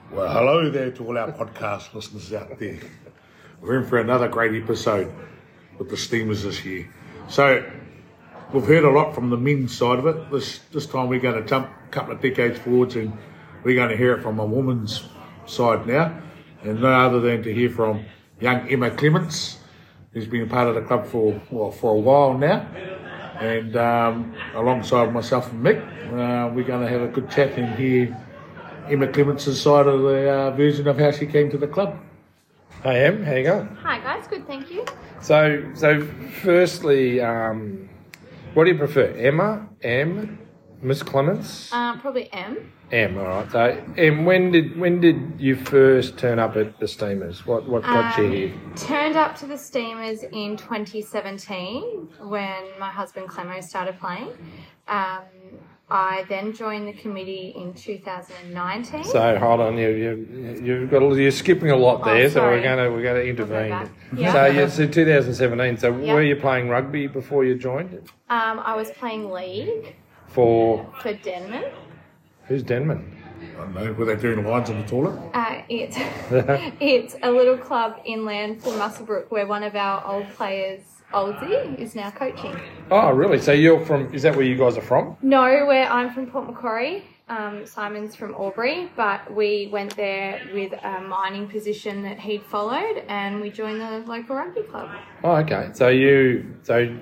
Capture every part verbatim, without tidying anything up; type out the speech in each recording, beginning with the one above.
Well, hello there to all our podcast listeners out there. We're in for another great episode with the Steamers this year. So, we've heard a lot from the men's side of it. This this time we're going to jump a couple of decades forwards and we're going to hear it from a woman's side now. And no other than to hear from young Emma Clements, who's been a part of the club for, well, for a while now. And um, alongside myself and Mick, uh, we're going to have a good chat and hear Emma Clements' side of the uh, version of how she came to the club. Hey Em, how you going? Hi guys, good, thank you. So, so firstly, um, what do you prefer, Emma, M, Miss Clements? Uh, probably M. M, all right. So, Em, when did when did you first turn up at the Steamers? What what got um, you here? Turned up to the Steamers in twenty seventeen when my husband Clemo started playing. Um, I then joined the committee in two thousand nineteen. So hold on, you you you've got a, you're skipping a lot there, oh, so we're gonna we're gonna intervene. Yeah. So yeah, so two thousand seventeen. So yeah. were you playing rugby before you joined? Um, I was playing league For for Denman. Who's Denman? I don't know, were they doing lines in the toilet? Uh, it's it's a little club inland for Muswellbrook where one of our old players, Oldsy, is now coaching. Oh, really? So you're from? Is that where you guys are from? No, where I'm from Port Macquarie. Um, Simon's from Albury, but we went there with a mining position that he'd followed, and we joined the local rugby club. Oh, okay. So you, so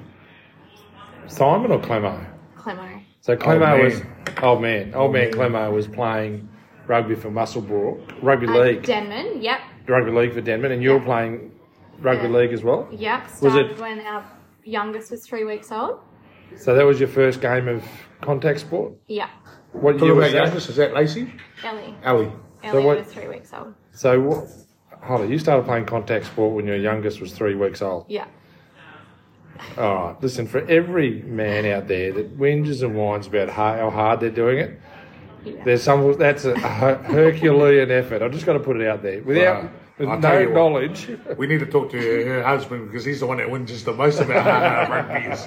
Simon or Clemo? Clemo. So Clemo Old was man. old man. Old, Old man man. Clemo was playing rugby for Muswellbrook, rugby Uh, league, Denman, yep. rugby league for Denman, and you were Yeah. playing rugby Yeah. league as well. Yep, Was started it- when our youngest was three weeks old. So that was your first game of contact sport. Yeah, What Talk year about was that? youngest, is that Lacey? Ellie. Ali. Ellie what- was three weeks old. So what? Hold on, you started playing contact sport when your youngest was three weeks old. Yeah. All right, listen, for every man out there that whinges and whines about how how hard they're doing it, yeah. there's some that's a Her- Herculean effort. I've just got to put it out there without Wow. with I'll tell no you what. knowledge. We need to talk to her husband because he's the one that whinges the most about how hard rugby is.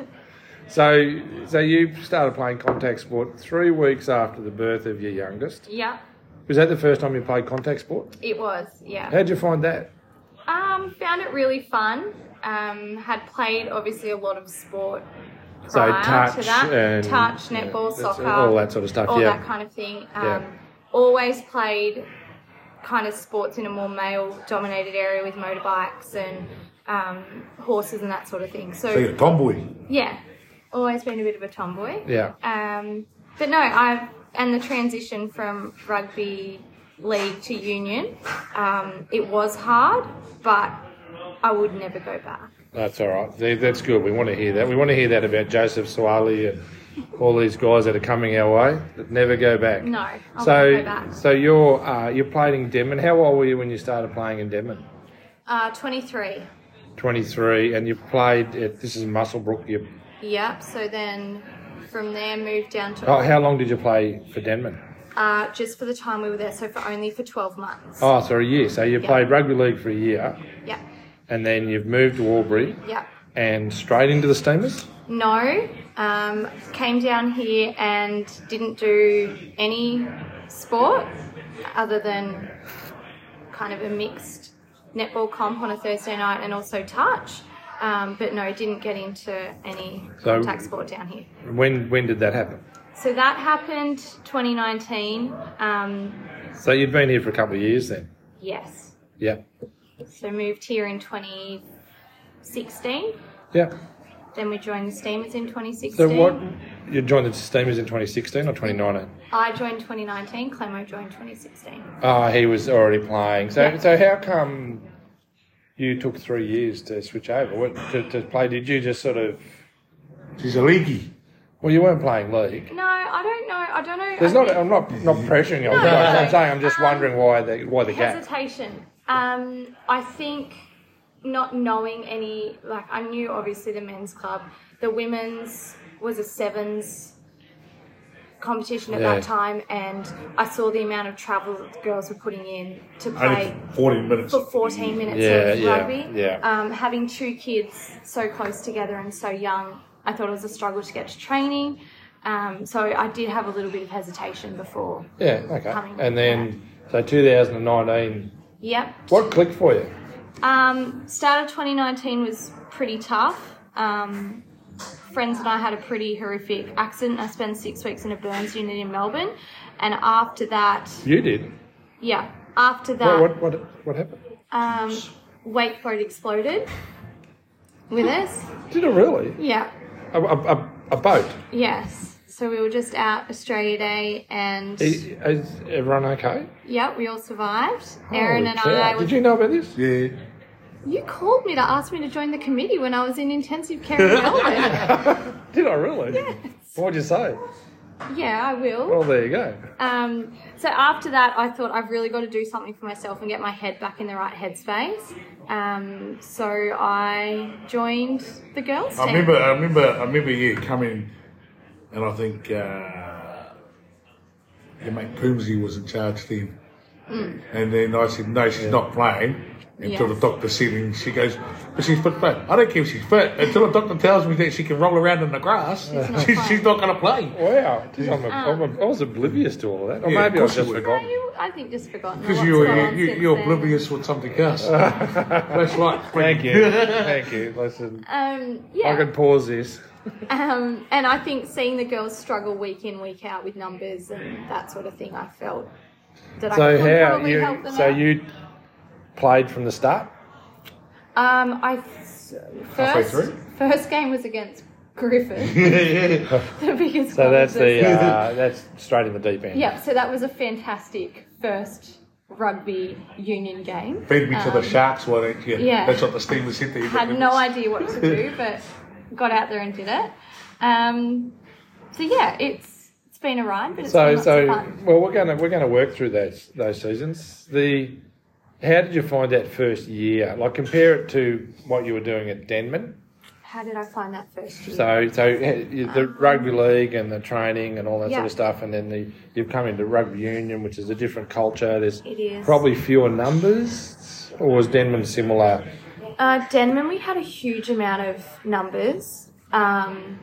So, so you started playing contact sport three weeks after the birth of your youngest. Yeah, Was that the first time you played contact sport? it was, yeah. How'd you find that? Um, found it really fun. Um, had played obviously a lot of sport So prior touch to that. and touch, netball, yeah, that's- soccer, all that sort of stuff. all yeah. that kind of thing. Um, Yeah. Always played kind of sports in a more male-dominated area with motorbikes and um, horses and that sort of thing. So, So you're a tomboy. yeah, always been a bit of a tomboy. Yeah. Um, but no, I've and the transition from rugby league to union, um, it was hard, but I would never go back. That's all right. See, that's good. We want to hear that. We want to hear that about Joseph Swali and all these guys that are coming our way that never go back. No, I'll so, never go back. so you're uh, you're playing in Denman. How old were you when you started playing in Denman? Uh, twenty-three. twenty-three, and you played at, this is Muswellbrook. You, Yep. So then from there moved down to oh, how long did you play for Denman? uh, just for the time we were there. So for only for twelve months. Oh, so a year. So you Yeah. played rugby league for a year, Yep. and then you've moved to Albury Yep. and straight into the Steamers? No. Um, came down here and didn't do any sport other than kind of a mixed netball comp on a Thursday night and also touch. Um, but no, didn't get into any So- contact sport down here. When when did that happen? So that happened twenty nineteen. Um, So you'd been here for a couple of years then? yes. Yeah. So moved here in twenty sixteen. Yeah. Then we joined the Steamers in twenty sixteen. So what, you joined the Steamers in twenty sixteen or twenty nineteen? I joined twenty nineteen. Clemo joined twenty sixteen. Oh, he was already playing. So Yeah. so how come you took three years to switch over what, to, to play? Did you just sort of... She's a leaguey. Well, you weren't playing league. No, I don't know. I don't know. There's I not. think I'm not not pressuring you. No, I'm no. saying I'm just Um, wondering why the why the gap. hesitation. Um, I think not knowing any, like I knew obviously the men's club, the women's was a sevens competition at Yeah. that time, and I saw the amount of travel that the girls were putting in to Only play fourteen minutes. for fourteen minutes Yeah, of yeah, rugby. yeah. Um, having two kids so close together and so young, I thought it was a struggle to get to training. Um, so I did have a little bit of hesitation before. Yeah. Okay. coming And then So two thousand nineteen, Yep. what clicked for you? Um, start of twenty nineteen was pretty tough. Um, friends and I had a pretty horrific accident. I spent six weeks in a burns unit in Melbourne, and after that, You did. yeah, after that, What what what, what happened? um, wake boat exploded with us. Did it really? Yeah, A, a, a, a boat. yes. So we were just out Australia Day, and Is, is everyone okay? yeah, we all survived. Aaron Holy and cow. I. Were, Did you know about this? Yeah. you called me to ask me to join the committee when I was in intensive care in Melbourne. Did I really? Yes. What'd you say? Yeah, I will. Well, there you go. Um, so after that, I thought I've really got to do something for myself and get my head back in the right headspace. Um, so I joined the girls' team. I remember, I remember, I remember you coming, and I think uh, your mate Poomsy was in charge then. Mm. And then I said, no, she's not playing. Until Yes. the doctor said, and she goes, but she's fit, fit. I don't care if she's fit. Until the doctor tells me that she can roll around in the grass, not she's, playing. she's not going to play. Wow. Geez, I'm a, I'm a, I was oblivious to all of that. Or Yeah, maybe of I've course just you were. No, forgotten. you, I think just forgotten. Because what's you, gone you, on you, since you're then. oblivious with something else. That's right. Thank you. Thank you. Listen, Um, yeah. I can pause this. Um, and I think seeing the girls struggle week in, week out with numbers and that sort of thing, I felt that I So could how probably you? help them So out. you played from the start? Um, I Halfway first through? first game was against Griffith, yeah. the biggest. So club that's of the uh, that's straight in the deep end. Yeah, so that was a fantastic first rugby union game. Feed me to the Um, sharks, why don't you? yeah. That's what the Steelers said to you. Had no idea what to do, but got out there and did it. Um, so yeah, it's it's been a ride, but it's So been lots so of fun. well, we're gonna we're gonna work through those those seasons. The how did you find that first year? Like compare it to what you were doing at Denman. How did I find that first year? So, so uh, the rugby league and the training and all that Yeah. sort of stuff, and then the you've come into rugby union, which is a different culture. There's It is. probably fewer numbers, or was Denman similar? Uh, Denman, we had a huge amount of numbers. Um,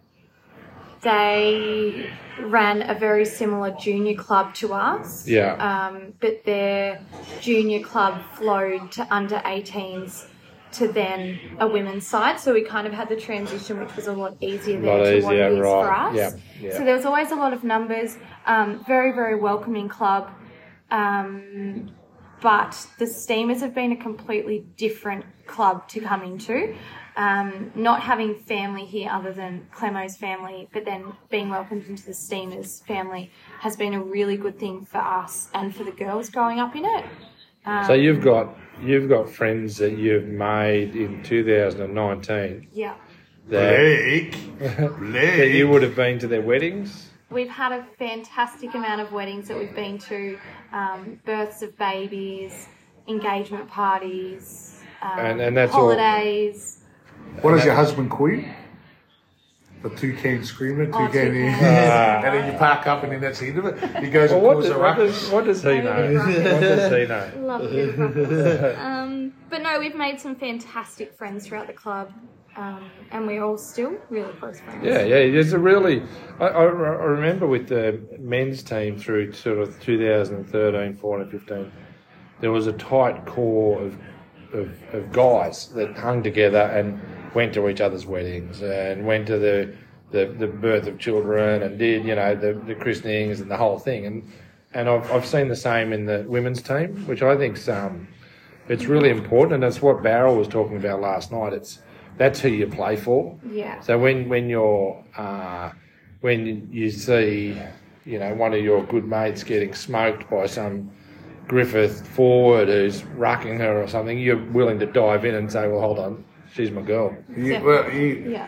they ran a very similar junior club to us. Yeah. Um, but their junior club flowed to under eighteens to then a women's side. So we kind of had the transition, which was a lot easier there Lot to what easier, it is for right. us. Yeah, yeah. So there was always a lot of numbers. Um, very, very welcoming club. Um, but the Steamers have been a completely different club to come into. Um, not having family here other than Clemo's family, but then being welcomed into the Steamers family has been a really good thing for us and for the girls growing up in it. Um, So you've got you've got friends that you've made in two thousand nineteen yeah. that, Blake. that Blake. you would have been to their weddings. We've had a fantastic amount of weddings that we've been to, um, births of babies, engagement parties, um, And- and that's all- holidays. What does your husband call you? The toucan screamer, Oh, toucan, toucan. and then you park up and then that's the end of it. He goes Well, and what, calls does, a what, ruckus. does, what does he know? Maybe ruckus. What does he know? Love a bit of ruckus. um, but no, we've made some fantastic friends throughout the club, um, and we're all still really close friends. Yeah, yeah. There's a really. I, I, I remember with the men's team through sort of two thousand thirteen, fourteen, fifteen, there was a tight core of, of of guys that hung together and went to each other's weddings and went to the the, the birth of children and did you know the, the christenings and the whole thing. And and I've I've seen the same in the women's team, which I think's um, it's really important, and that's what Barrel was talking about last night. It's that's who you play for. Yeah. So when when you're uh, when you see you know one of your good mates getting smoked by some Griffith forward who's rucking her or something, you're willing to dive in and say, well, hold on, she's my girl. You, Yeah. well, you, Yeah.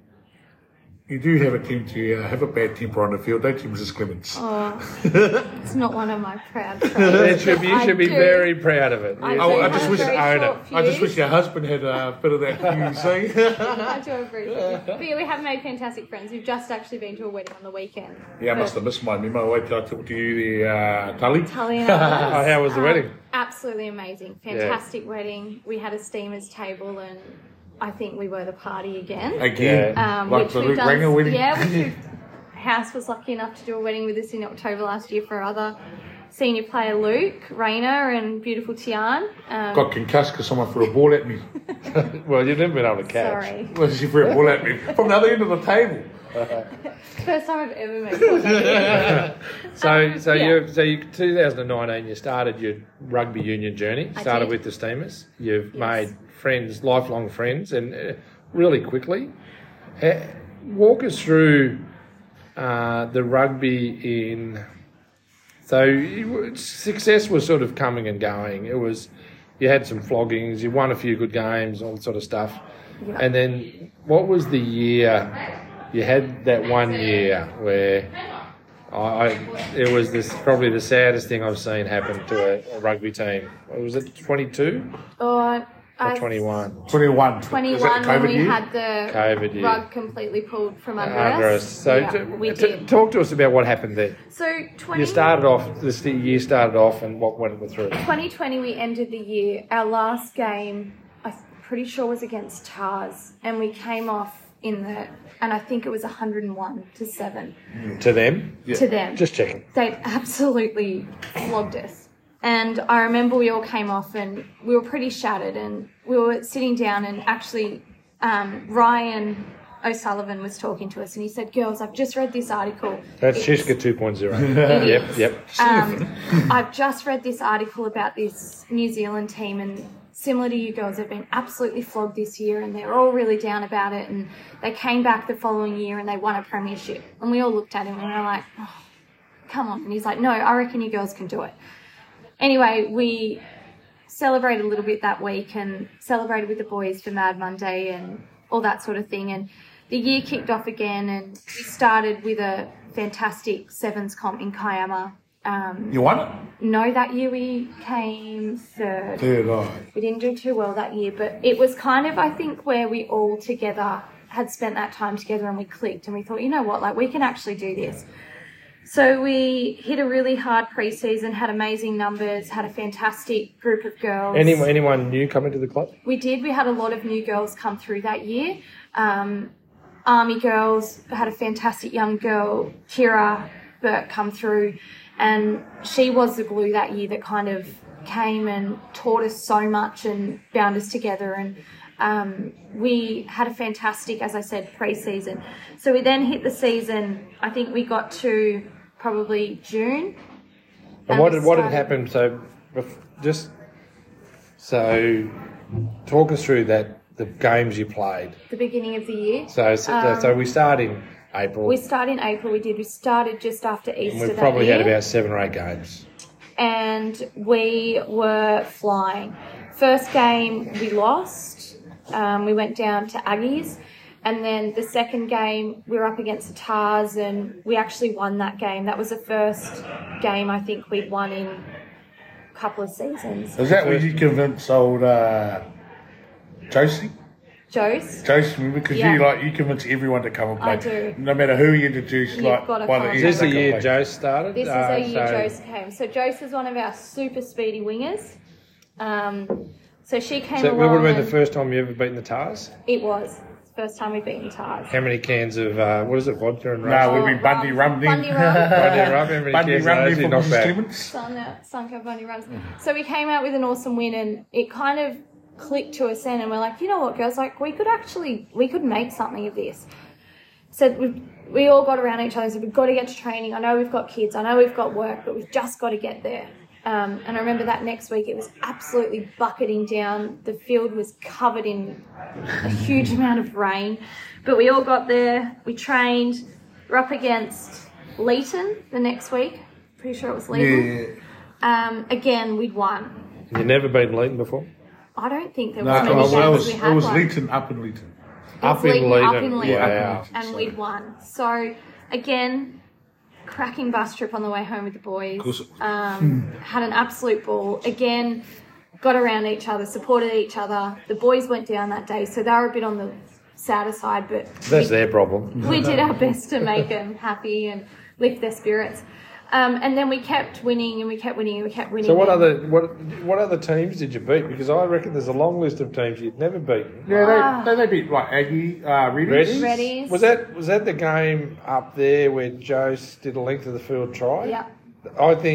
you do have a team to uh, have a bad temper on the field, don't you, Missus Clements? Oh, it's not one of my proud traits. It should be, you I should be do- very proud of it. I You do Oh, I have just a wish- very own short it. fuse. I just wish your husband had a bit of that fuse, eh? I do agree with you. But yeah, we have made fantastic friends. We've just actually been to a wedding on the weekend. Yeah, I must have missed my memo. Wait till I talk to you, the uh, Tully. Tully and Oh, ours. how was the Um, wedding? Absolutely amazing. Fantastic wedding. We had a steamers table and I think we were the party again. Again, Um, like which the we've Luke done. Ranger wedding. Yeah, which we've, House was lucky enough to do a wedding with us in October last year for other senior player Luke, Rayner, and beautiful Tian. Um, Got concussed because someone threw a ball at me. Well, you've never been able to catch. sorry. Well, she threw a ball at me from the other end of the table. First time I've ever made contact. So, Um, so yeah. you, so you, twenty nineteen, you started your rugby union journey. I Started did. with the Steamers. You've Yes. made friends, lifelong friends, and uh, really quickly. Uh, walk us through uh, the rugby in. So you, success was sort of coming and going. It was, you had some floggings, you won a few good games, all that sort of stuff. Yeah. And then, what was the year? You had that one year where I, I it was this probably the saddest thing I've seen happen to a, a rugby team. Was it twenty-two Or, or I- twenty-one? twenty-one. Was that twenty-one the when COVID we year? had the COVID year. rug completely pulled from under, Under us. us. So, yeah, t- we t- did. talk to us about what happened there. So twenty, You started off. This year started off, and what went through. twenty twenty, we ended the year. Our last game, I'm pretty sure, was against Tars, and we came off in the, and I think it was one hundred one to seven To them, to them. just checking. They absolutely flogged us. And I remember we all came off and we were pretty shattered, and we were sitting down, and actually um, Ryan O'Sullivan was talking to us, and he said, "Girls, I've just read this article." That's It's- Shishka two point oh. It Yep, is. yep. Um, I've just read this article about this New Zealand team, and similar to you girls, have been absolutely flogged this year, and they're all really down about it. And they came back the following year and they won a premiership. And we all looked at him and we were like, oh, come on. And he's like, no, I reckon you girls can do it. Anyway, we celebrated a little bit that week and celebrated with the boys for Mad Monday and all that sort of thing. And the year kicked off again, and we started with a fantastic sevens comp in Kiama. Um, You won it? no, that year we came third. Third eye. We didn't do too well that year, but it was kind of, I think, where we all together had spent that time together and we clicked and we thought, you know what, like we can actually do this. So we hit a really hard pre-season, had amazing numbers, had a fantastic group of girls. Anyone, anyone new coming to the club? We did. We had a lot of new girls come through that year. Um, Army girls, had a fantastic young girl, Kira Burke, come through. And she was the glue that year that kind of came and taught us so much and bound us together. And um, we had a fantastic, as I said, pre-season. So we then hit the season, I think we got to probably June. And what we did what had started- happened? So, bef- just so talk us through that the games you played. The beginning of the year. So, so, Um, so we start in April. We started in April, we did. We started just after Easter and we've that probably year. had about seven or eight games. And we were flying. First game we lost. Um, we went down to Aggies. And then the second game we were up against the Tars and we actually won that game. That was the first game I think we'd won in a couple of seasons. Is that where you convinced old uh, Josie? Joe's. Josie, because Yeah. you like you convince everyone to come and play. I do. No matter who you introduce, You've like gotta by the come. end, Is this they the can year play. Joe started? This is Uh, our year so- Joe's came. So Joe's is one of our super speedy wingers. Um, so she came So it along. would have been the and first time you ever beaten the Tars? It was. First time we've beaten Tars. How many cans of, uh, what is it, vodka and No, rum? it would be Oh, Bundy rum. Rum then. Bundy rum. Bundy rum, how many Bundy cans? Rum No, then actually for not Missus bad. Clements. Sun, uh, Sunco Bundy runs. So we came out with an awesome win, and it kind of clicked to us then, and we're like, you know what, girls, like we could actually, we could make something of this. So we, we all got around each other and said, we've got to get to training. I know we've got kids, I know we've got work, but we've just got to get there. Um, and I remember that next week it was absolutely bucketing down. The field was covered in a huge amount of rain. But we all got there, we trained, we're up against Leeton the next week. Pretty sure it was Leeton. Yeah. Um, again, we'd won. You've never beaten Leighton before? I don't think there No, was it many was, games it was, we it had was one. Leeton, up in Leeton. It was Up in Leeton, up Leeton. in Leeton. Wow. And we'd won. So, again, cracking bus trip on the way home with the boys. Of course. Um, had an absolute ball. Again, got around each other, supported each other. The boys went down that day, so they were a bit on the sadder side, but That's their problem. we did our best to make them happy and lift their spirits. Um, and then we kept winning and we kept winning and we kept winning. So what and- other what what other teams did you beat? Because I reckon there's a long list of teams you'd never beaten. Yeah, they, they, they beat like Aggie, uh, Reddies. Reddies? Reddies. Was that was that the game up there where Joe did a length of the field try? Yeah. I think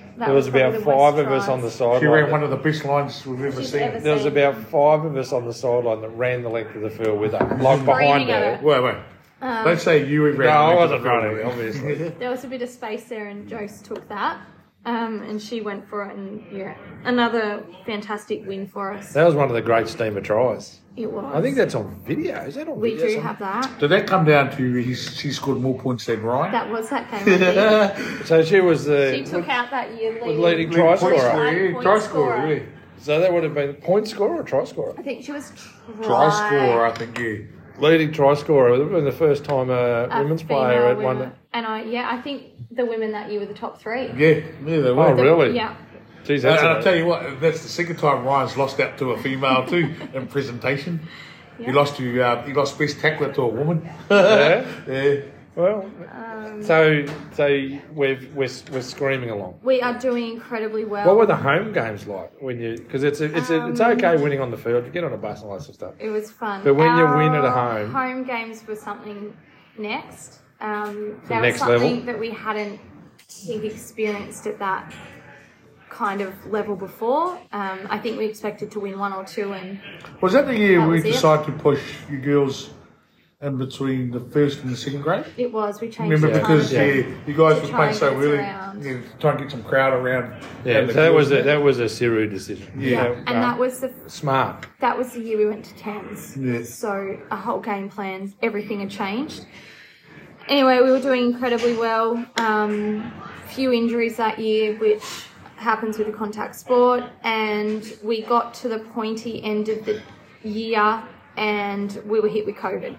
That There was probably about the five worst of us tries. on the She sideline. ran one of the best lines we've ever She's seen. ever There was seen. about five of us on the sideline that ran the length of the field with her, like behind at her. it. Wait, wait. Um, Don't say you ran. No, I into wasn't the field. running, obviously. There was a bit of space there, and Jose took that, um, and she went for it, and yeah, another fantastic win for us. That was one of the great Steamer tries. It was. I think that's on video. Is that on we video? do somewhere? have that. Did that come down to he's, she scored more points than Ryan? That was that game. I think. So she was the She took out that year with leading. leading try Point scorer. scorer, Point try scorer. scorer, yeah. So that would have been point scorer or try scorer? I think she was try, Try scorer, I think, yeah. Leading try scorer. It would have been the first time a, a women's female player had women. won. And I, yeah, I think the women that year were the top three. Yeah, yeah, they were. Oh, really? Yeah. Jeez, And, that's and I'll a- tell you what, that's the second time Ryan's lost out to a female too in presentation. He Yeah. lost to uh, he lost best tackler to a woman. Yeah. Yeah. Well, Um, so so we've we're, we're screaming along. we are doing incredibly well. What were the home games like when you? Because it's a, it's a, it's Um, okay winning on the field. You get on a bus and all that sort of stuff. It was fun. But when you Our win at a home- home games were something next. Um, The that next was something level? that we hadn't, I think, experienced at that kind of level before. Um, I think we expected to win one or two, and Was that the year That we was it. decided to push you girls in between the first and the second grade? it was. We changed. Remember, the because time. yeah, you guys To were try playing and so get us early, around. yeah, to try and get some crowd around. Yeah, and the so that girls was a, there. that was a Siru decision. Yeah. You know, and uh, that was the smart. that was the year we went to tens. Yeah. So a whole game plan, everything had changed. Anyway, we were doing incredibly well. Um, few injuries that year, which happens with a contact sport, and we got to the pointy end of the year, and we were hit with COVID.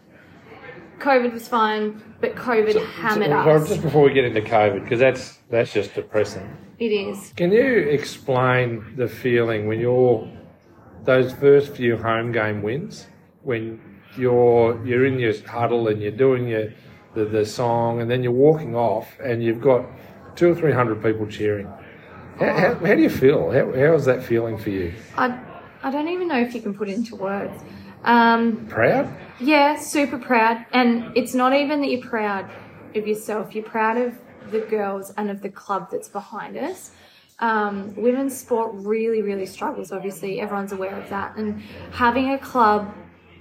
COVID was fine, but COVID hammered So, us. just before we get into COVID, because that's that's just depressing. It is. Can you explain the feeling when you're those first few home game wins, when you're you're in your huddle and you're doing your the, the song, and then you're walking off and you've got two or three hundred people cheering. How, how, how do you feel? How, how is that feeling for you? I, I don't even know if you can put it into words. Um, Proud? Yeah, super proud. And it's not even that you're proud of yourself, you're proud of the girls and of the club that's behind us. Um, women's sport really, really struggles, obviously. Everyone's aware of that. And having a club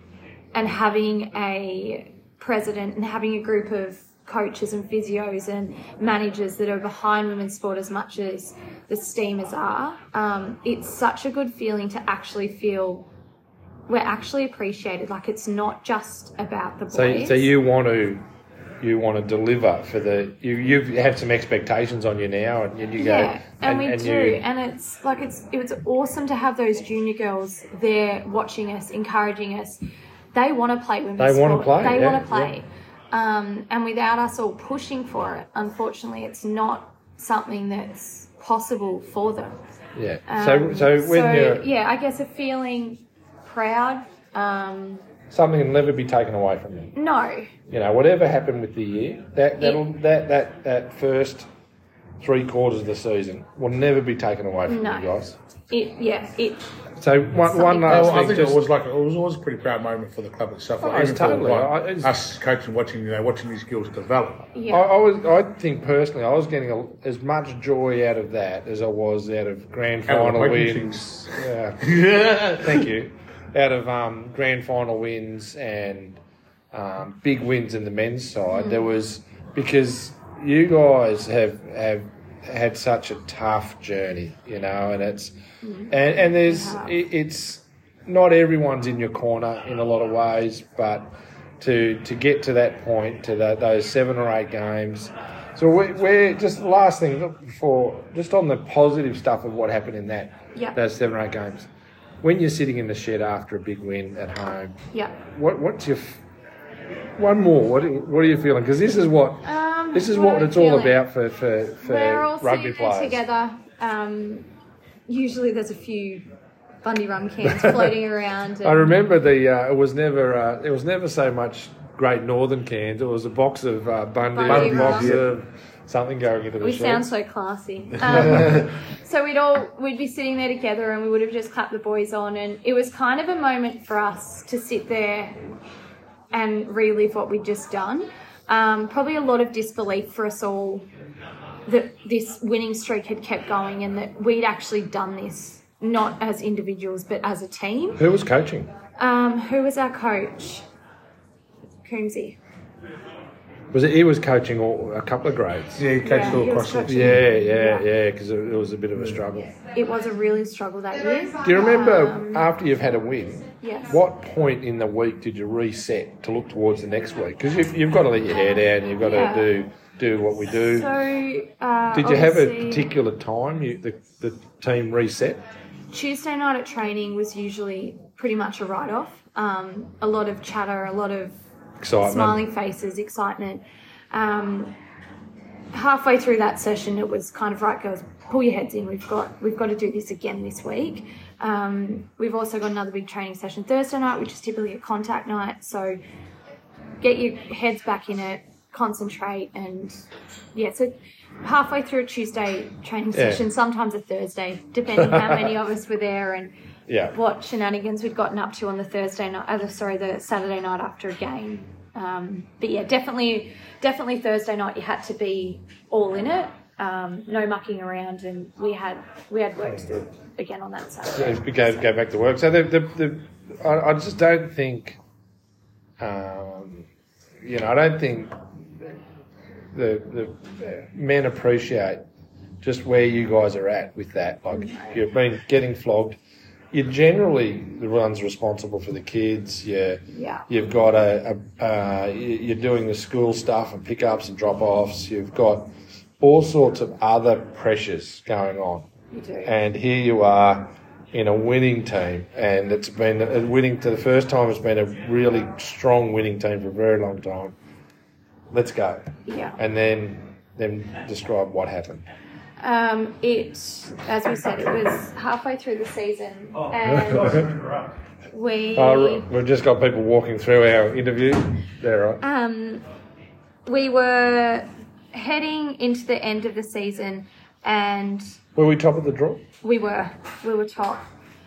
and having a president and having a group of coaches and physios and managers that are behind women's sport as much as the Steamers are, um, it's such a good feeling to actually feel we're actually appreciated. Like, it's not just about the boys. So, so you want to you want to deliver for the you you have some expectations on you now, and you go yeah, and, we do, you- and it's like it's it was awesome to have those junior girls there watching us, encouraging us. They want to play women's They wanna sport. play, They yeah, want to play, um, and without us all pushing for it, unfortunately, it's not something that's possible for them. yeah. Um, so so when so, you're yeah, I guess a feeling proud. Um, something will never be taken away from you. no, You know, whatever happened with the year, that that'll, that that that first three quarters of the season will never be taken away from No. you guys. it yeah it. So one one Something- last Well, I thing, think just it was like it was always a pretty proud moment for the club itself. Oh, Like, it's even for, totally. like, I- it's- us coaching, watching you know, watching these girls develop. Yeah. I, I was I think personally I was getting a, as much joy out of that as I was out of grand Out of final the wins. Yeah. Yeah. Thank you. Out of um, grand final wins and um, big wins in the men's side, Mm. there was because you guys have have had such a tough journey, you know, and it's and and there's We have. it, it's not everyone's in your corner in a lot of ways, but to to get to that point, to that, those seven or eight games. So we, we're just the last thing before, just on the positive stuff of what happened in that Yeah. those seven or eight games. When you're sitting in the shed after a big win at home, Yeah. what what's your f- one more? What are- what are you feeling? Because this is what Um, this is what what, am I it's all feeling? about for for, for We're all rugby sitting there players. together. Um, usually there's a few Bundy rum cans floating around. And I remember the uh, it was never uh, it was never so much Great Northern cans. It was a box of uh, Bundy, Bundy a box rum. of something going into the We shed. sound so classy. Um, so we'd all we'd be sitting there together, and we would have just clapped the boys on, and it was kind of a moment for us to sit there and relive what we'd just done. Um, probably a lot of disbelief for us all that this winning streak had kept going and that we'd actually done this, not as individuals, but as a team. Who was coaching? Um, who was our coach? Coombsy. Was it? He was coaching all, a couple of grades. Yeah, he coached Yeah, all he was across the coaching. Yeah, yeah, yeah, because it, it was a bit of a struggle. It was a really struggle that year. Do you remember Um, after you've had a win, Yes. what point in the week did you reset to look towards the next week? Because you've, you've got to let your hair down, you've got Yeah. to do do what we do. So, uh, Did you have a obviously, particular time you, the, the team reset? Tuesday night at training was usually pretty much a write-off. Um, a lot of chatter, a lot of Excitement. smiling faces, excitement. Um, halfway through that session, it was kind of right, girls, pull your heads in. We've got we've got to do this again this week. Um, we've also got another big training session Thursday night, which is typically a contact night. So get your heads back in it, concentrate, and yeah. So halfway through a Tuesday training Yeah. session, sometimes a Thursday, depending how many of us were there and Yeah. what shenanigans we'd gotten up to on the Thursday night. Uh, sorry, the Saturday night after a game. Um, but yeah, definitely, definitely Thursday night you had to be all in it, um, no mucking around, and we had we had work to do again on that Saturday. So go, go back to work. So the, the, the I, I just don't think, um, you know, I don't think the the men appreciate just where you guys are at with that. Like you've been getting flogged. You're generally the ones responsible for the kids. You, Yeah. You've got a, a uh, you- you're doing the school stuff and pickups and drop-offs. You've got all sorts of other pressures going on. You do. And here you are in a winning team, and it's been a winning to the first time. It's been a really strong winning team for a very long time. Let's go. Yeah. And then, then describe what happened. Um, it, as we said, it was halfway through the season, and we Uh, we've just got people walking through our interview. There, right? um, we were heading into the end of the season, and Were we top of the draw? we were we were top,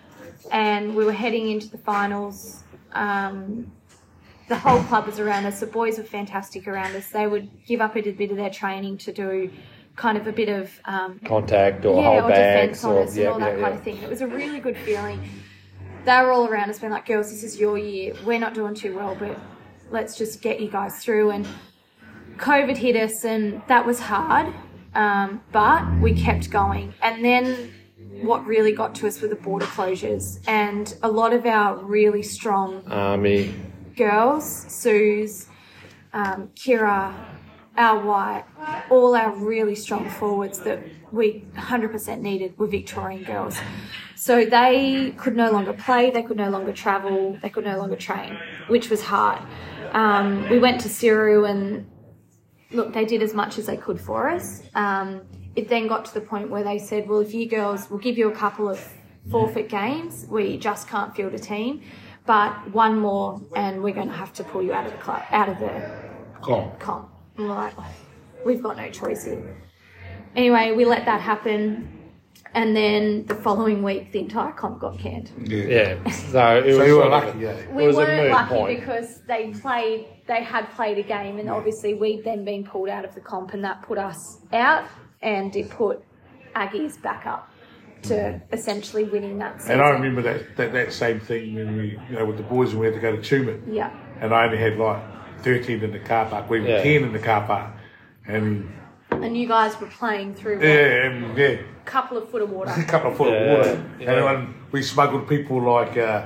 and we were heading into the finals. Um, the whole club was around us. The boys were fantastic around us. They would give up a bit of their training to do kind of a bit of um, Contact or yeah, hold or bags defence on or us and all that kind of thing. It was a really good feeling. They were all around us being like, girls, this is your year. We're not doing too well, but let's just get you guys through. And COVID hit us, and that was hard, um, but we kept going. And then what really got to us were the border closures, and a lot of our really strong Army. girls, Suze, um, Kira, our White, all our really strong forwards that we one hundred percent needed were Victorian girls. So they could no longer play, they could no longer travel, they could no longer train, which was hard. Um, we went to Siru, and look, they did as much as they could for us. Um, it then got to the point where they said, well, if you girls, we'll give you a couple of forfeit games where you just can't field a team, but one more and we're going to have to pull you out of the club, out of the Come. comp. And we're like, we've got no choice here. Anyway, we let that happen, and then the following week, the entire comp got canned. Yeah. Yeah. So it was So you were sort of lucky, a- yeah. It We was a weren't moot lucky point. because they played, they had played a game, and obviously we'd then been pulled out of the comp, and that put us out, and it put Aggies back up to essentially winning that season. And I remember that, that, that same thing when we, you know, with the boys when we had to go to Tumut. Yeah. And I only had like thirteen in the car park. We were Yeah. ten in the car park. And And you guys were playing through what, yeah, and yeah, a couple of foot of water. a couple of foot Yeah, of water. yeah. And when we smuggled people like uh,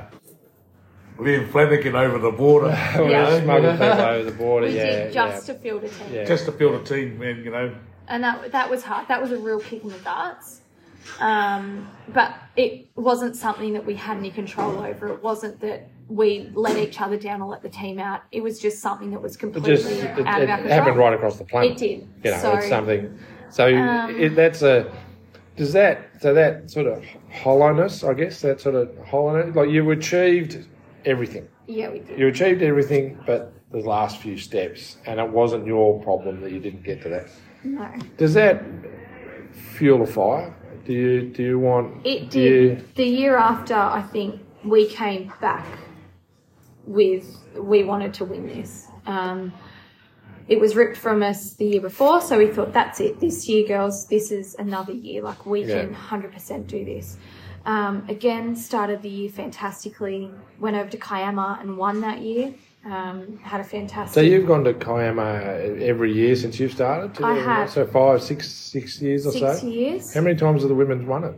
Liam Flanagan over the border. We Yeah. smuggled people over the border. We yeah, did just yeah. to field a team. Yeah. Just to field a team, man, you know. And that that was hard. That was a real kick in the guts. Um, but it wasn't something that we had any control over. It wasn't that we let each other down or let the team out. It was just something that was It completely just it, out it of our control. happened right across the planet. It did. You know, So, it's something. So um, it, that's a. Does that so that sort of hollowness? I guess that sort of hollowness. Like you achieved everything. Yeah, we did. You achieved everything, but the last few steps, and it wasn't your problem that you didn't get to that. No. Does that fuel a fire? Do you do you want? It do you- did. The year after, I think, we came back with, we wanted to win this. Um, it was ripped from us the year before, so we thought, that's it. This year, girls, this is another year. Like, we Yeah. can one hundred percent do this. Um, again, started the year fantastically. Went over to Kiama and won that year. Um, had a fantastic... So you've gone to Kiama every year since you've started? I have. So five, six, six years or Six so? years. How many times have the women's won it?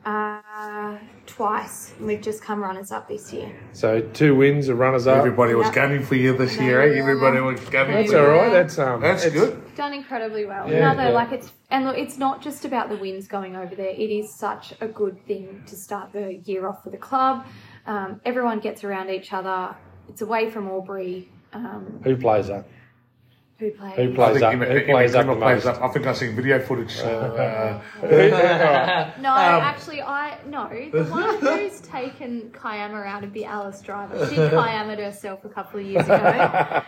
Uh, twice. We've just come runners-up this year. So two wins, a runners-up. Everybody was Yep. gunning for you this year, eh? Everybody was gunning That's for all you. right. That's um. That's it's- good. Done incredibly well. Yeah, no, though, yeah. like it's and look, it's not just about the wins going over there. It is such a good thing to start the year off for the club. Um, everyone gets around each other. It's away from Albury. Um, Who plays up? who plays? Who I plays think up? Emma- Who Emma plays up the Clemmer plays most? up. I think I've seen video footage. Uh, No, Um, actually, I no. The one who's taken Kiama out of the Alice Driver. She Kiama'd herself a couple of years ago.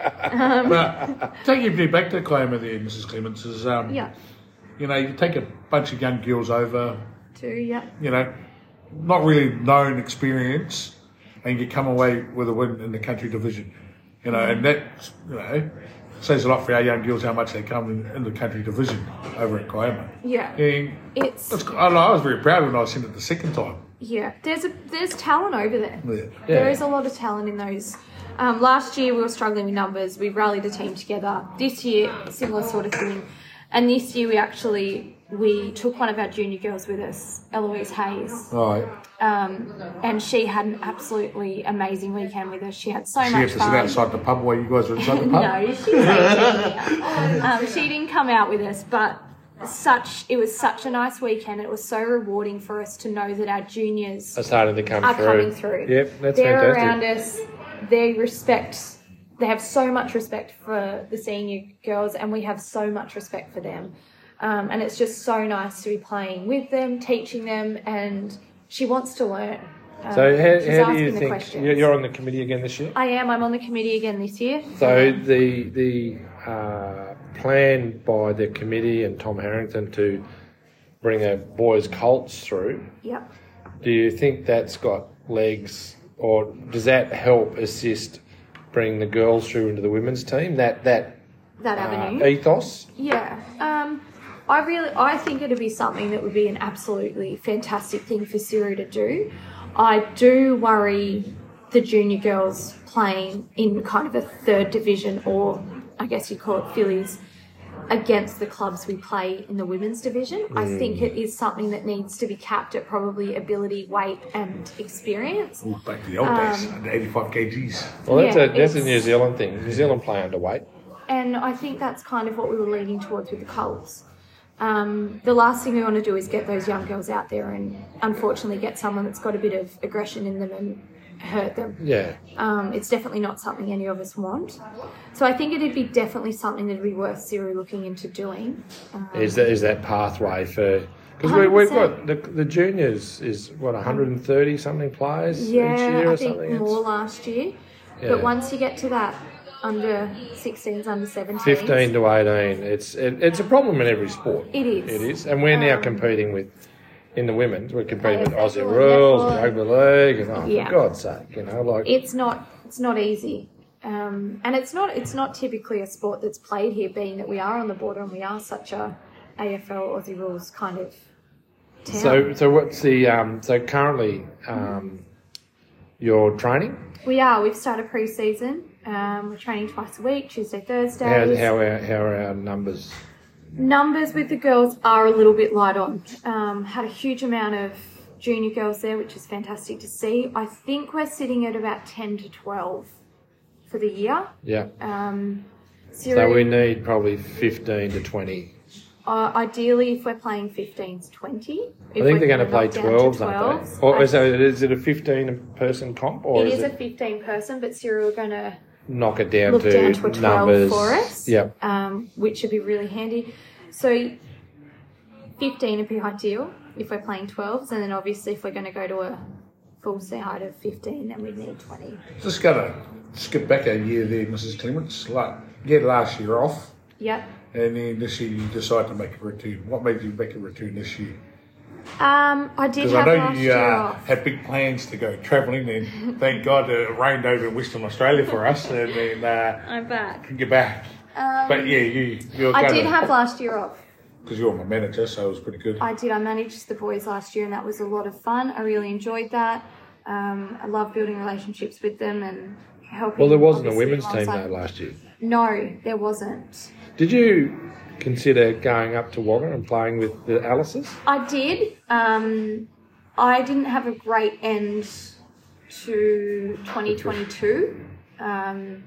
but taking you back to Kiama there, Missus Clements, is um, Yeah, you know, you take a bunch of young girls over, two. Yeah, you know, not really known experience, and you come away with a win in the country division, you know, and that, you know, says a lot for our young girls how much they come in, in the country division over at Kiama. yeah. And It's that's, I, don't know, I was very proud when I was in it the second time. yeah. There's a there's talent over there. Yeah. There Yeah. is a lot of talent in those. Um, last year we were struggling with numbers. We rallied a team together. This year, similar sort of thing. And this year we actually we took one of our junior girls with us, Eloise Hayes, Right. um, and she had an absolutely amazing weekend with us. She had so She much had to sit fun. outside the pub while you guys were inside the pub. No, she was eighteen. um, she didn't come out with us, but such it was such a nice weekend. It was so rewarding for us to know that our juniors Are starting to come are through. coming through. Yep, that's They're fantastic. around us. They respect. They have so much respect for the senior girls, and we have so much respect for them. Um, and it's just so nice to be playing with them, teaching them, and she wants to learn. Um, So how, she's how do asking you the think questions. you're you're on the committee again this year? I am. I'm on the committee again this year. So the the uh, plan by the committee and Tom Harrington to bring a boys Colts through. Yep. Do you think that's got legs, or does that help assist bring the girls through into the women's team? That that That uh, avenue. ethos. Yeah. Um, I really, I think it'd be something that would be an absolutely fantastic thing for Siru to do. I do worry the junior girls playing in kind of a third division, or I guess you'd call it fillies, against the clubs we play in the women's division. I think it is something that needs to be capped at probably ability, weight and experience. Ooh, back to the old days, under eighty-five kgs. Well, that's Yeah, a that's a it's- New Zealand thing. New Zealand play underweight. And I think that's kind of what we were leaning towards with the Colts. Um, the last thing we want to do is get those young girls out there and unfortunately get someone that's got a bit of aggression in them and hurt them. Yeah. Um, it's definitely not something any of us want. So I think it'd be definitely something that'd be worth Siri looking into doing. Um, Is that is that pathway for? Because we, we've got the, the juniors is what one hundred thirty something players each yeah, year or I think something. more last year. Yeah. But once you get to that under sixteens, under seventeens. Fifteen to eighteen, it's it, it's a problem in every sport. It is. It is, and we're now Um, competing with in the women's. We're competing with A F Aussie L, rules, netball. rugby league, and oh, Yeah. for God's sake, you know, like It's not. It's not easy. Um, and it's not. It's not typically a sport that's played here, being that we are on the border and we are such a A F L Aussie rules kind of town. so. So what's the um? So currently, um, you're training. We are. We've started pre-season. Um, we're training twice a week, Tuesday, How Thursdays. how are how are our numbers? Numbers with the girls are a little bit light on. Um, had a huge amount of junior girls there, which is fantastic to see. I think we're sitting at about ten to twelve for the year. Yeah. Um, So Siri- we need probably fifteen to twenty. Uh, ideally, if we're playing fifteens, twenty. I think they're going to play twelves, aren't they? Or is it, is it a fifteen-person comp, or It is is it a fifteen person, but Cyril are going to knock it down look to down to a twelve numbers? for us, Yep. um, which would be really handy. So fifteen would be ideal if we're playing twelves, and then obviously if we're going to go to a full side of fifteen, then we'd need twenty. Just gotta skip back a year there, Missus Clements. Like, get last year off, Yep. and then this year you decide to make a return. What made you make a return this year? Um, I did Because have I know last you year uh, off. had big plans to go travelling, and thank God it rained over in Western Australia for us, and then uh, I'm back. you're back. Um, But yeah, you you're I gonna, did have last year off. because you're my manager, so it was pretty good. I did. I managed the boys last year, and that was a lot of fun. I really enjoyed that. Um, I love building relationships with them and helping. Well, there wasn't a obviously, women's team alongside- though last year. No, there wasn't. Did you consider going up to Wagga and playing with the Alices? I did. Um, I didn't have a great end to twenty twenty-two. Um,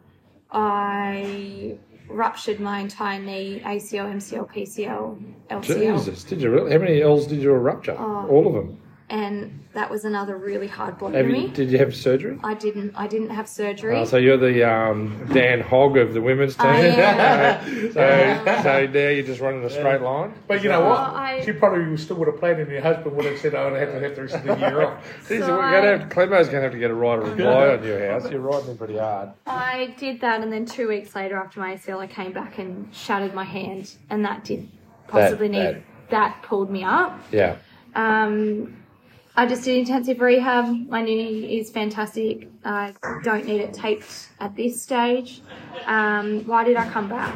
I ruptured my entire knee, A C L, M C L, P C L, L C L. Jesus, did you really? How many L's did you rupture? Oh. All of them. And that was another really hard blow Have for you, me. did you have surgery? I didn't. I didn't have surgery. Oh, so you're the um, Dan Hogg of the women's team. I am. so, so now you're just running a straight line. But you know what? Well, I- She probably still would have played, and your husband would have said, "I would have to have the rest of the year off." Jeez, So we're I- gonna have, Clemo's going to have to get a right reply on your house. You're riding him pretty hard. I did that, and then two weeks later, after my A C L, I came back and shattered my hand, and that did possibly That- need that- that pulled me up. Yeah. Um, I just did intensive rehab. My knee is fantastic. I don't need it taped at this stage. Um, why did I come back?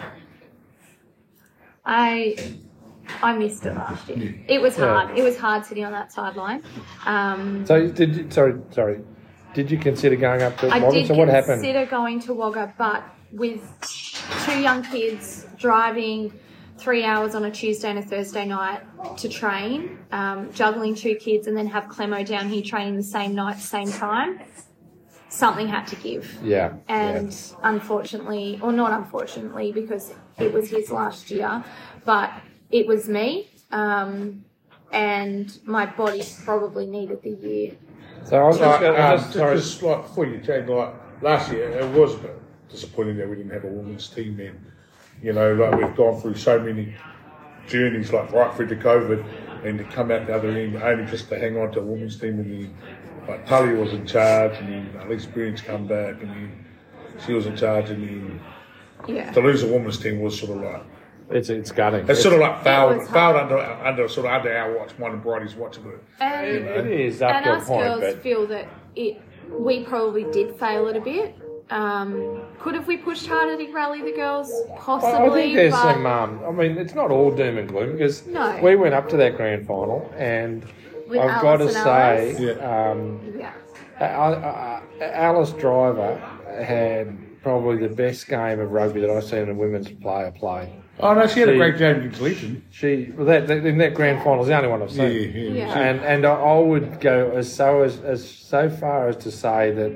I I missed it last year. It was Yeah. hard. It was hard sitting on that sideline. Um, So did you, sorry, sorry. Did you consider going up to I Wagga? did So what happened? consider going to Wagga, but with two young kids driving three hours on a Tuesday and a Thursday night to train, um, juggling two kids, and then have Clemo down here training the same night, same time, something had to give. Yeah. And yeah. unfortunately, or not unfortunately, because it was his last year, but it was me, um, and my body probably needed the year. So I was just, Like, gonna, um, just sorry. just like before you change, like last year, it was a bit disappointing that we didn't have a women's team then. You know, like we've gone through so many journeys, like right through to COVID, and to come out the other end only just to hang on to a women's team. And then, like Tully was in charge, and then at least Burns come back, and then she was in charge, and then Yeah. to lose a women's team was sort of like It's it's gutting. it's sort of like failed, was failed hard. under under sort of under our watch, mine and Bridie's watch of it. And, It is up and to a us point, girls but feel that it we probably did fail it a bit. Um, could have we pushed harder to rally the girls? Possibly. I think there's but some. Um, I mean, it's not all doom and gloom because No. we went up to that grand final, and With I've got to Alice and say, Alice? um, yeah. I, I, I, Alice Driver had probably the best game of rugby that I've seen a women's player play. Oh no, she had She- a great game against Legion. She well, that, that in that grand final is the only one I've Yeah, seen. yeah. Yeah. And and I, I would go as so as, as so far as to say that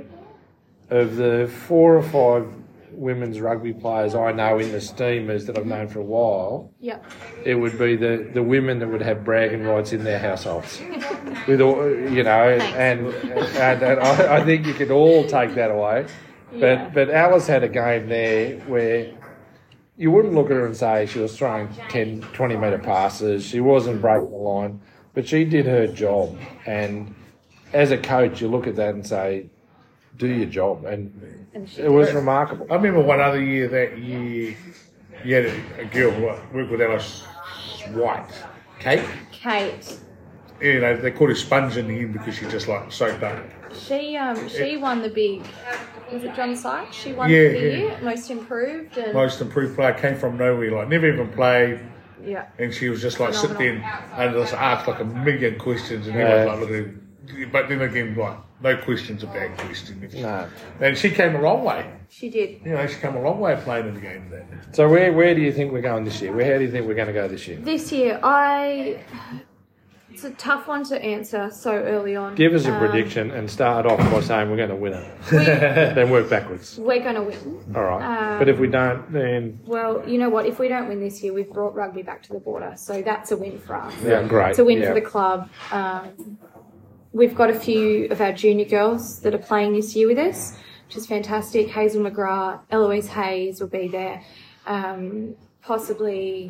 of the four or five women's rugby players I know in the Steamers that I've known for a while, Yep. it would be the, the women that would have bragging rights in their households. With all, you know, and and, and I, I think you could all take that away. But Yeah. but Alice had a game there where you wouldn't look at her and say she was throwing ten, twenty metre passes. She wasn't breaking the line, but she did her job. And as a coach, you look at that and say, do your job. And And she it was remarkable. I remember one other year that year, you had a, a girl who worked with Alice White, Kate. Kate. You know, they called her sponge in the end because she just like soaked up. She um she won the big. Was it John Sykes? She won Yeah, the yeah. year, most improved, and Most improved player came from nowhere, like never even played, yeah. and she was just like sit there and just asked like a million questions, and everyone's like looking. But then again, like no question's a bad question. No. And she came a long way. She did. You know, she came a long way playing in the game then. So where where do you think we're going this year? Where how do you think we're going to go this year? This year, I. It's a tough one to answer so early on. Give us a Um, prediction and start off by saying we're going to win it. we- Then work backwards. We're going to win. All right. Um, but if we don't, then Well, you know what? If we don't win this year, we've brought rugby back to the border, so that's a win for us. yeah, great. It's a win yeah. for the club. Um, we've got a few of our junior girls that are playing this year with us, which is fantastic. Hazel McGrath, Eloise Hayes will be there. Um, possibly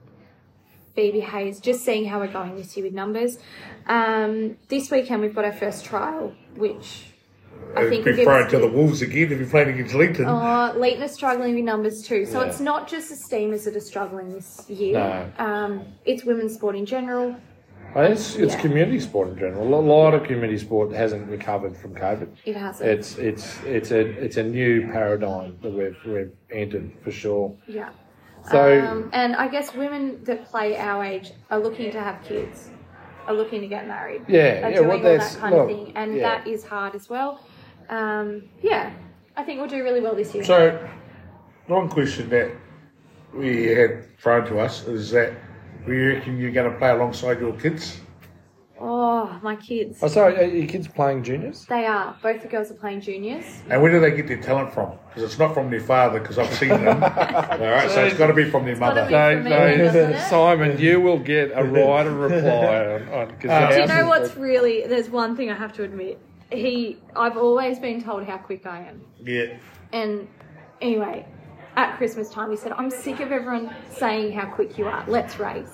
Phoebe Hayes, just seeing how we're going this year with numbers. Um, this weekend we've got our first trial, which I think will Big give thrown us to the Wolves again if you're playing against Leeton. Uh, Leighton are struggling with numbers too. So Yeah. it's not just the Steamers that are struggling this year. No. Um, it's women's sport in general. It's, it's Yeah. community sport in general. A lot of community sport hasn't recovered from COVID. It hasn't. It's it's it's a it's a new paradigm that we've we've entered for sure. Yeah. So Um, and I guess women that play our age are looking to have kids, are looking to get married. Yeah, are yeah, doing well, all that's- that kind look, of thing. And yeah. that is hard as well. Um, yeah, I think we'll do really well this year. So, one question that we had thrown to us is that we reckon you're going to play alongside your kids? oh, my kids. oh, sorry, are your kids playing juniors? They are. Both the girls are playing juniors. And where do they get their talent from? Because it's not from their father, because I've seen them. All right, so it's got to be from their gotta mother. be- No, for me, no, doesn't it? Simon, you will get a right of reply on. on cause Uh, the Do you house know is- what's really? There's one thing I have to admit. He, I've always been told how quick I am. Yeah. And anyway, at Christmas time, he said, "I'm sick of everyone saying how quick you are. Let's race."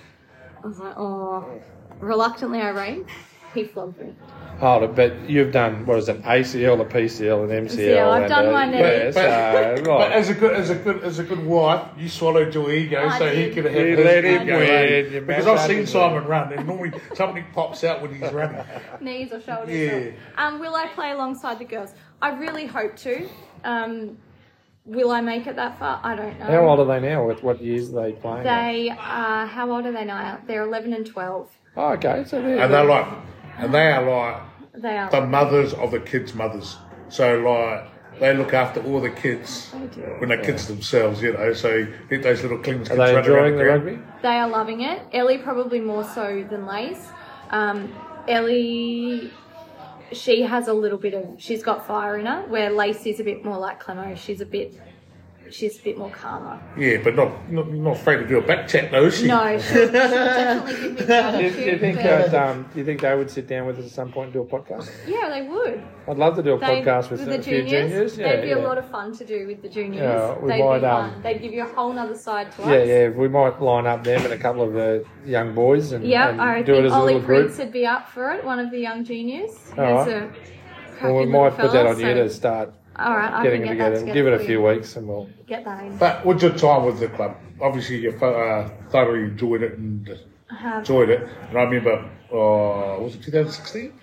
I was like, "Oh." Reluctantly, I raced. He flogged me. Hold it, but you've done what is it, A C L, a P C L, an M C L. M C L, I've and done a- my knee. Yeah, But, so, but right. as a good as a good as a good wife, you swallowed your ego I so he did. could have You his let him ego, win, eh? you Because mashed I've up seen his Simon run, and normally something pops out when he's running. Knees or shoulders. Yeah. Or, um, will I play alongside the girls? I really hope to. Um, will I make it that far? I don't know. How old are they now? What, what years are they playing? They are. How old are they now? They're eleven and twelve. Oh, okay, so they're, And they're like, and they are like They are. the mothers of the kids' mothers. So like they look after all the kids They do. when they're kids themselves, you know. So let those little clings are kids they run around enjoying the ground. rugby? They are loving it. Ellie probably more so than Lace. Um, Ellie, she has a little bit of, she's got fire in her, where Lace is a bit more like Clemo. She's a bit, she's a bit more calmer. Yeah, but not, not not afraid to do a back chat though, is she? No, she'll, she'll definitely give me Do gratitude. you, do you think but- that, um, do you think they would sit down with us at some point and do a podcast? yeah, they would. I'd love to do a They, podcast with, the a few juniors, juniors. Yeah, they'd be yeah. a lot of fun to do with the juniors. Yeah, we They'd might, be um, fun. They'd give you a whole other side to us. Yeah, yeah. We might line up them and a couple of the young boys and, Yeah, and I do it think as a Ollie little group. Prince would be up for it, one of the young juniors. He's All right. a Well, cracking we little might put that fella, on you so- to start All right, I getting can them get together. that together. Give it a for few you. weeks and we'll. Get that in. But what's your time with the club? Obviously, you uh, thoroughly enjoyed it and I have. enjoyed it. And I remember, uh, was it twenty sixteen?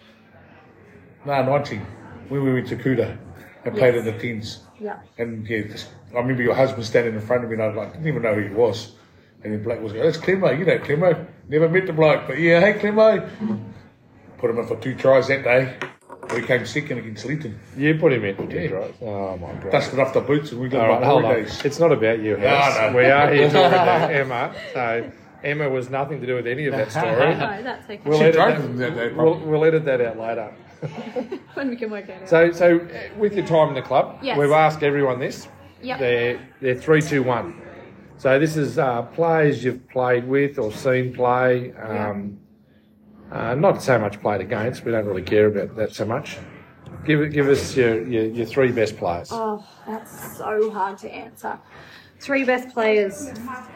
No, nineteen. When we went to Kuta and played Yes. in the teens. Yeah. And yeah, just, I remember your husband standing in front of me and I was like, didn't even know who he was. And then Blake was like, that's Clemo, you know Clemo. Never met the bloke, but yeah, hey Clemo. Put him in for two tries that day. We came second against Leeton. You put him in for two Yeah. tries. Oh my god. Dusted off the boots and we got All right, my hold on. holidays. It's not about you, Yeah, House. I know. We are here talking to Emma. So Emma was nothing to do with any of that story. No, that's okay. We'll She edit, drove that, them that day, we'll, probably. we'll edit that out later. when we can work it out. So, so uh, with your time in the club, Yes. we've asked everyone this. Yep. They're they're three, two, one. So this is uh, players you've played with or seen play. Um, uh, not so much played against. We don't really care about that so much. Give it, give us your, your, your three best players. Oh, that's so hard to answer. Three best players.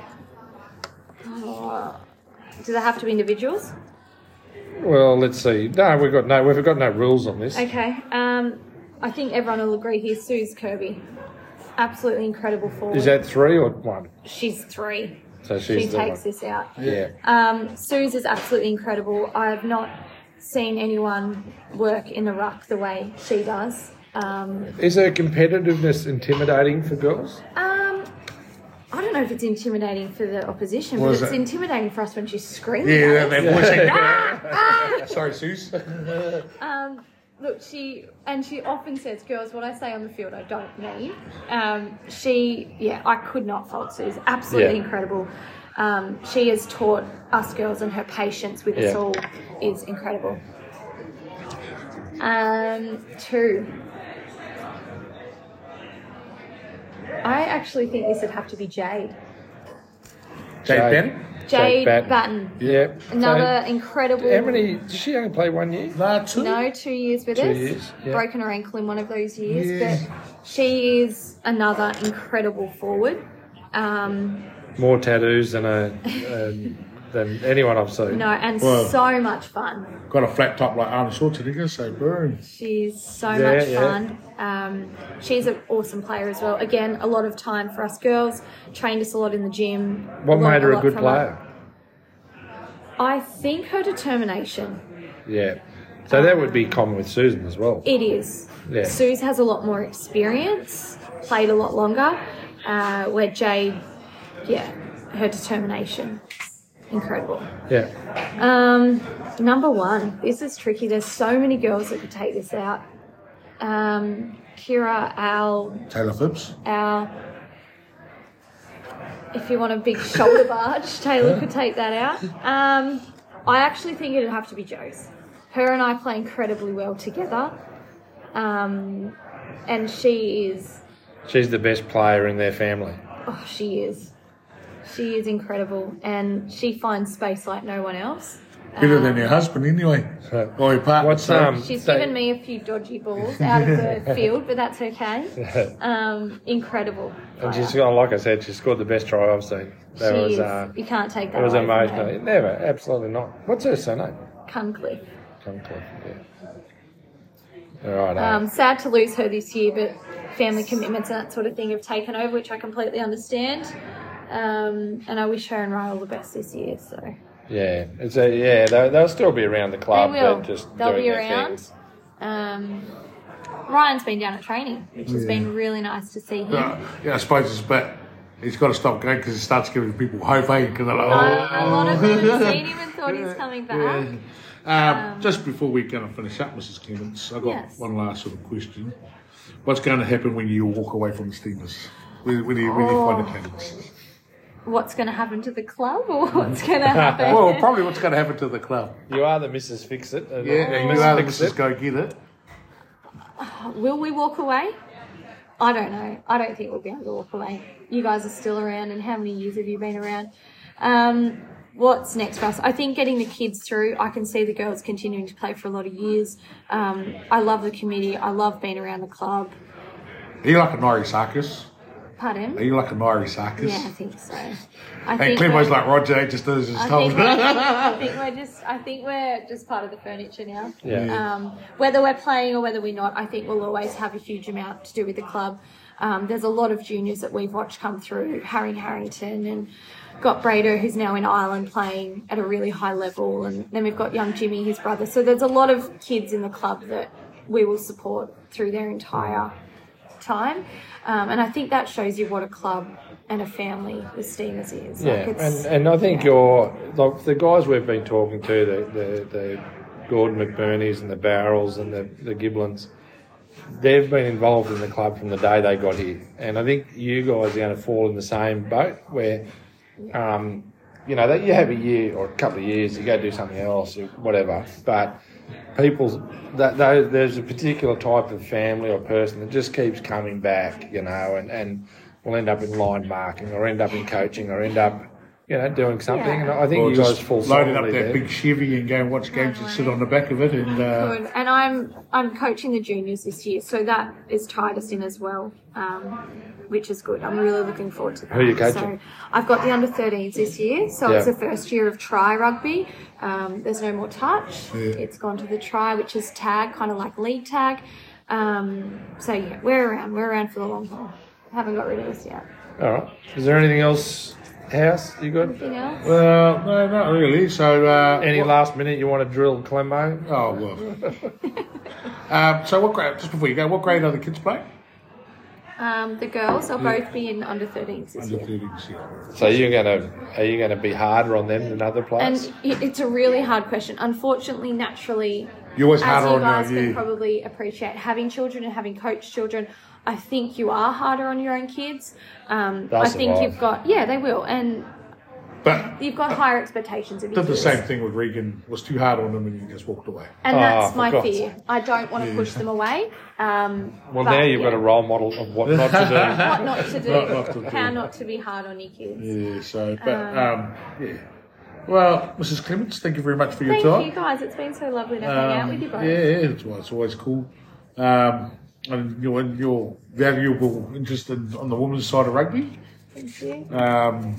Oh, do they have to be individuals? Well, let's see. No, we've got no we've got no rules on this. Okay. Um, I think everyone will agree here. Suze Kirby, absolutely incredible forward. Is that three or one? She's three. So she's She the takes one. this out. Yeah. Um, Suze is absolutely incredible. I have not seen anyone work in the ruck the way she does. Um, Is her competitiveness intimidating for girls? um, I don't know if it's intimidating for the opposition, What but is it's it? intimidating for us when she's screaming. Yeah, at that, us. that voice saying, ah, ah. Sorry, Suze. Um, look, she and she often says, "Girls, what I say on the field, I don't mean." Um, she, yeah, I could not fault Suze. Absolutely Yeah. incredible. Um, she has taught us girls, and her patience with us Yeah. all is incredible. Um, two. I actually think this would have to be Jade. Jade Ben? Jade Batten. Batten. Yeah. Another So, incredible. how many? Did she only play one year? No, two. No, two years with Two us. years, yeah. Broken her ankle in one of those years, Yeah. but she is another incredible forward. Um, More tattoos than a, a than anyone I've seen. no, and Well- so much fun. Got a flat top like Arnold Schwarzenegger, so boom. She's so Yeah, much yeah. fun. Um, she's an awesome player as well. Again, a lot of time for us girls. Trained us a lot in the gym. What learnt made her a lot good from player? I think her determination. Yeah. So that would be common with Susan as well. It is. Yeah. Suze has a lot more experience, played a lot longer, uh, where Jade, yeah, her determination, incredible. Yeah. Um, number one, this is tricky. There's so many girls that could take this out. Um, Kira, Al, Taylor Phipps. Al. If you want a big shoulder barge, Taylor could take that out. Um, I actually think it'd have to be Joe's. Her and I play incredibly well together. Um, and she is... She's the best player in their family. Oh, she is. She is incredible. And she finds space like no one else. Better Um, than your husband anyway. Or your partner. What's, um, She's they- given me a few dodgy balls out of the field, but that's okay. Um, incredible. And player. she's got, like I said, she scored the best try I've seen. That She was, is. uh, You can't take that it was away from her. emotional. Never, absolutely not. What's her surname? Cunliffe. Cunliffe, yeah. All right. uh, Um, sad to lose her this year, but family commitments and that sort of thing have taken over, which I completely understand. Um, and I wish her and Ryan all the best this year. So yeah, it's a, yeah. They'll, they'll still be around the club. they will. But just They'll doing be their around. thing. Um, Ryan's been down at training, which has been really nice to see him. Yeah, yeah, I suppose it's but he's got to stop going because it starts giving people hope, eh? Because they're like, Uh, oh. a lot of them have seen him and thought he's coming back. Yeah. Um, just before we kind of finish up, Missus Clements, I've got Yes. one last sort of question. What's going to happen when you walk away from the Steamers? When, when, you, when you Oh. find the Clements? What's going to happen to the club, or what's going to happen? Well, probably what's going to happen to the club. You are the Missus Fix-It. and Yeah, and Missus you are the Fix-It. Missus Go Get It. Will we walk away? I don't know. I don't think we'll be able to walk away. You guys are still around, and how many years have you been around? Um, what's next for us? I think getting the kids through. I can see the girls continuing to play for a lot of years. Um, I love the committee. I love being around the club. Are you like a Nairi Sarkis? Pardon? Are you like a Nairi Sarkis? Yeah, I think so. I And think Clemo's we're- like Roger, he just does his I told. think, we're, I think we're just. I think we're just part of the furniture now. Yeah. Um, whether we're playing or whether we're not, I think we'll always have a huge amount to do with the club. Um, there's a lot of juniors that we've watched come through, Harry Harrington, and got Brader, who's now in Ireland playing at a really high level, and then we've got young Jimmy, his brother. So there's a lot of kids in the club that we will support through their entire time. Um, and I think that shows you what a club and a family the Steamers is. Yeah, Like it's, and, and I think yeah. you're like the guys we've been talking to, the the, the Gordon McBurneys and the Barrels and the, the Giblins, they've been involved in the club from the day they got here. And I think you guys are going to fall in the same boat where, um, you know, that you have a year or a couple of years, you go do something else or whatever. But people, that, that there's a particular type of family or person that just keeps coming back, you know, and, and will end up in line marking or end up in coaching or end up, you know, doing something. Yeah. And I think Or you just guys fall loading up solidly that there. big Chevy and go and watch games and sit on the back of it. And uh, Good. And I'm I'm coaching the juniors this year, so that is tied us in as well, um, which is good. I'm really looking forward to that. Who are you coaching? So I've got the under thirteens this year, so Yeah. it's the first year of try rugby. Um, there's no more touch. Yeah. It's gone to the try, which is tag, kind of like league tag. Um, so yeah, we're around. We're around for the long haul. Haven't got rid of us yet. All right. Is there anything else, House, you got? Anything else? well, no, not really. So, uh, Any what- last minute you want to drill Clembo? Oh well. um, so, what grade? Just before you go, what grade are the kids playing? Um, the girls, they'll both be in under thirteens this Under year. thirteens, yeah. So you're gonna are you gonna be harder on them than other players? And it, it's a really hard question. Unfortunately, naturally, You're always as harder you on guys your can yeah. probably appreciate, having children and having coached children, I think you are harder on your own kids. Um, They'll I think survive. you've got, yeah, they will, and But you've got higher expectations of your did the kids. same thing with Regan. Was too hard on them and you just walked away. And Oh, that's for my God's fear. I don't want to push them away. Um, well, but, now you've yeah, got a role model of what not to do. what not to do, What not to do. how not to be hard on your kids. Yeah. So, but um, yeah. Well, Missus Clements, thank you very much for your Thank time. you guys. It's been so lovely to hang out Um, with you both. Yeah, it's, well, it's always cool. Um, and your your valuable interest in, on the women's side of rugby. Thank you. Um,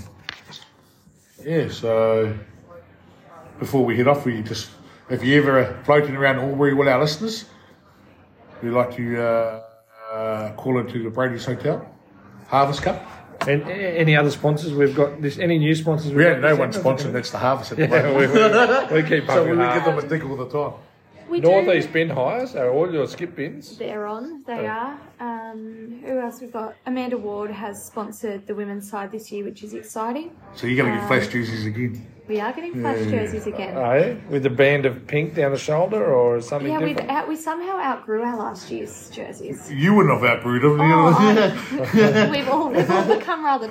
yeah, so before we head off, we just, if you ever are floating around Albury with our listeners, we'd like to uh, uh, call into the Brady's Hotel, Harvest Cup. And a- any other sponsors we've got? This any new sponsors? We we've have got no this one episode? sponsored. That's the harvest at the Yeah, moment. we, we, we keep So we pumping give hard. them a dick all the time. We do. Northeast bin hires are all your skip bins. They're on. They are. Um, who else we've got? Amanda Ward has sponsored the women's side this year, which is exciting. So you're going to get flash jerseys again. We are getting flash Yeah. jerseys again. Are you? With the band of pink down the shoulder or something Yeah, we've different? out, we somehow outgrew our last year's jerseys. You wouldn't have outbrewed them. Oh, I- we've all they've all become rather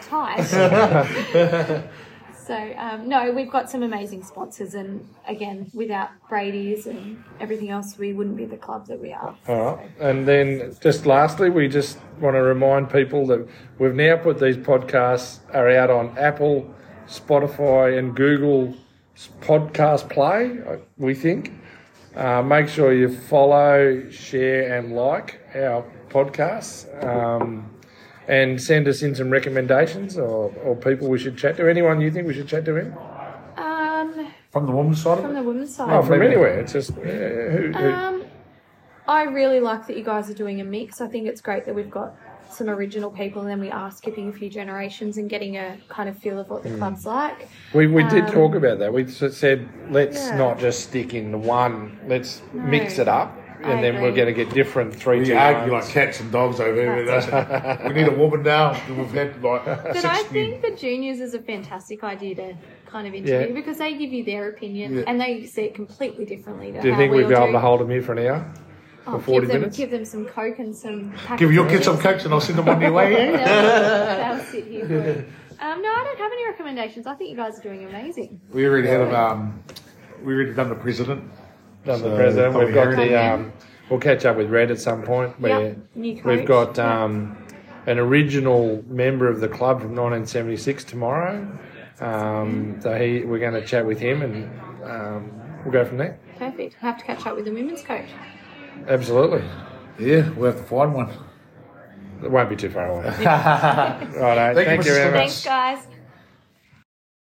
tight. So um, no, we've got some amazing sponsors, and again, without Brady's and everything else, we wouldn't be the club that we are. All right. And then just lastly, we just want to remind people that we've now put these podcasts are out on Apple, Spotify and Google Podcast Play, we think. Uh, make sure you follow, share and like our podcasts. Um, and send us in some recommendations or, or people we should chat to. Anyone you think we should chat to in? Um, From the women's side of from it? the women's side. Oh, from maybe. anywhere. It's just, yeah, who, who, Um, I really like that you guys are doing a mix. I think it's great that we've got some original people, and then we are skipping a few generations and getting a kind of feel of what the club's like. We we did Um, talk about that. We s- said let's Yeah. not just stick in the one. Let's No, mix it up, and I then we're agree. going to get different three. We two argue ones. like cats and dogs over here. That's That's it. We need a woman now. We've had like But six I new- think the juniors is a fantastic idea to kind of interview Yeah. because they give you their opinion Yeah. and they see it completely differently to Do you how think we we'd be all able do. to hold them here for an hour? Oh, for forty give them, minutes? Give them some Coke and some packets Give your of kids some chips. cakes and I'll send them on your way. They'll, Yeah? they'll sit here for it. Um, no, I don't have any recommendations. I think you guys are doing amazing. We already had um, we already done the president. Done the So, president. Tommy We've got Harry. the. Um, we'll catch up with Red at some point. Where Yep, new coach. We've got Yep. um, an original member of the club from nineteen seventy-six tomorrow. Um, so he, we're going to chat with him, and um, we'll go from there. Perfect. I have to catch up with the women's coach. Absolutely. Yeah, we'll have to find one. It won't be too far away. Righto. Thank you, Thank you Missus very much. Thanks, guys.